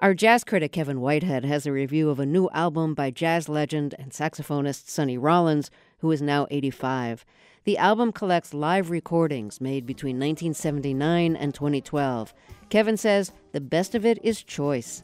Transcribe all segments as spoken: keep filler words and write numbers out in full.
Our jazz critic Kevin Whitehead has a review of a new album by jazz legend and saxophonist Sonny Rollins, who is now eighty-five. The album collects live recordings made between nineteen seventy-nine and twenty twelve. Kevin says the best of it is choice.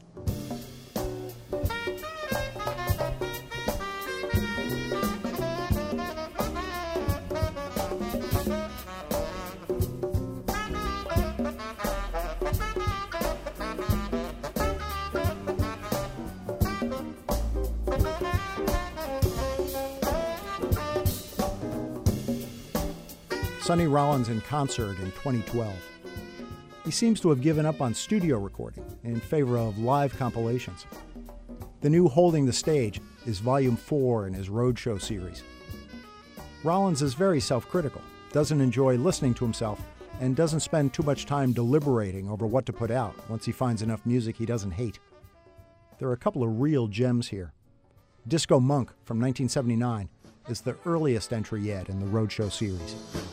Sonny Rollins in concert in twenty twelve. He seems to have given up on studio recording in favor of live compilations. The new Holding the Stage is volume four in his roadshow series. Rollins is very self-critical, doesn't enjoy listening to himself, and doesn't spend too much time deliberating over what to put out once he finds enough music he doesn't hate. There are a couple of real gems here. Disco Monk from nineteen seventy-nine is the earliest entry yet in the roadshow series.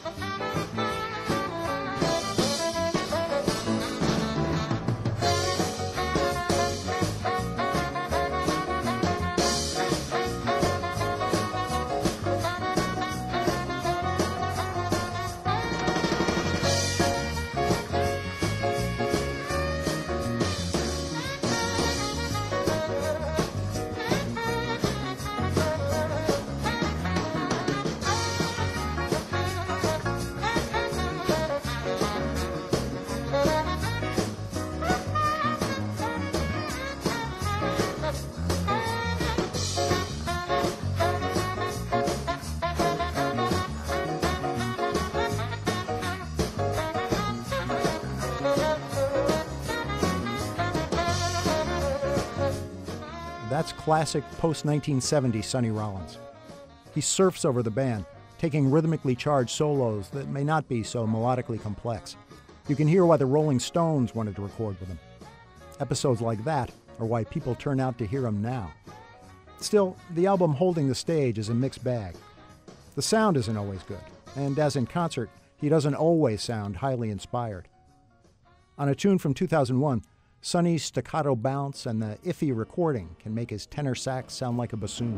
That's classic post-nineteen seventy Sonny Rollins. He surfs over the band, taking rhythmically charged solos that may not be so melodically complex. You can hear why the Rolling Stones wanted to record with him. Episodes like that are why people turn out to hear him now. Still, the album Holding the Stage is a mixed bag. The sound isn't always good, and as in concert, he doesn't always sound highly inspired. On a tune from two thousand one, Sonny's staccato bounce and the iffy recording can make his tenor sax sound like a bassoon.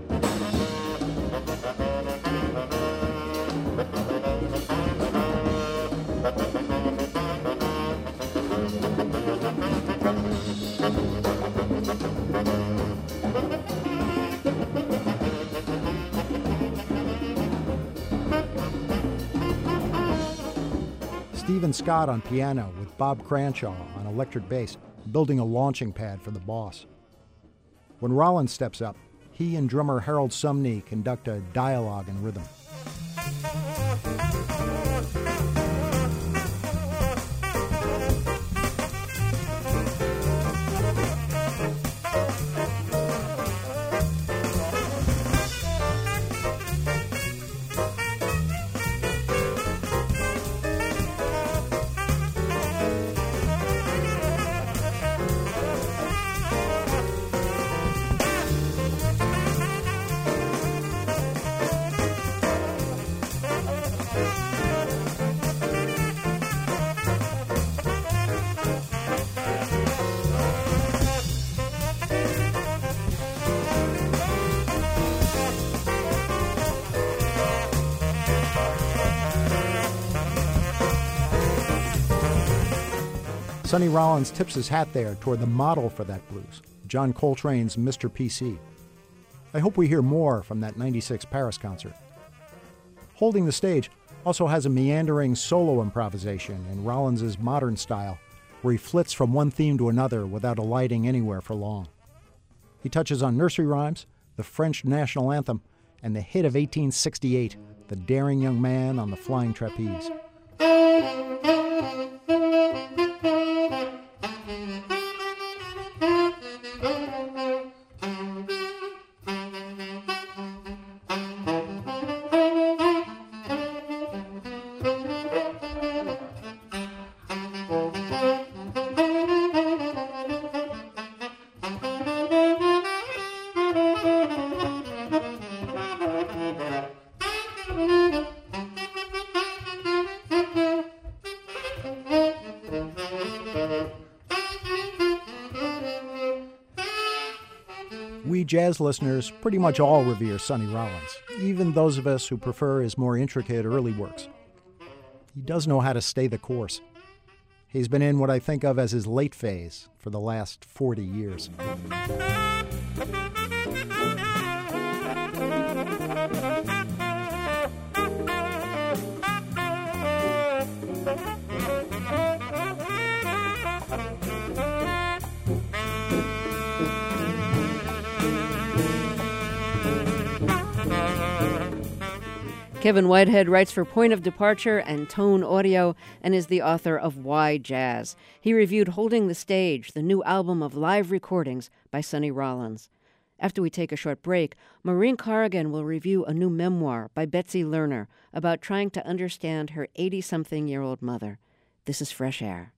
Stephen Scott on piano with Bob Cranshaw on electric bass, building a launching pad for the boss. When Rollins steps up, he and drummer Harold Sumney conduct a dialogue in rhythm. Sonny Rollins tips his hat there toward the model for that blues, John Coltrane's Mister P C. I hope we hear more from that ninety-six Paris concert. Holding the Stage also has a meandering solo improvisation in Rollins' modern style, where he flits from one theme to another without alighting anywhere for long. He touches on nursery rhymes, the French national anthem, and the hit of eighteen sixty-eight, The Daring Young Man on the Flying Trapeze. Mm-hmm. We jazz listeners pretty much all revere Sonny Rollins, even those of us who prefer his more intricate early works. He does know how to stay the course. He's been in what I think of as his late phase for the last forty years. Kevin Whitehead writes for Point of Departure and Tone Audio and is the author of Why Jazz. He reviewed Holding the Stage, the new album of live recordings by Sonny Rollins. After we take a short break, Maureen Corrigan will review a new memoir by Betsy Lerner about trying to understand her eighty-something-year-old mother. This is Fresh Air.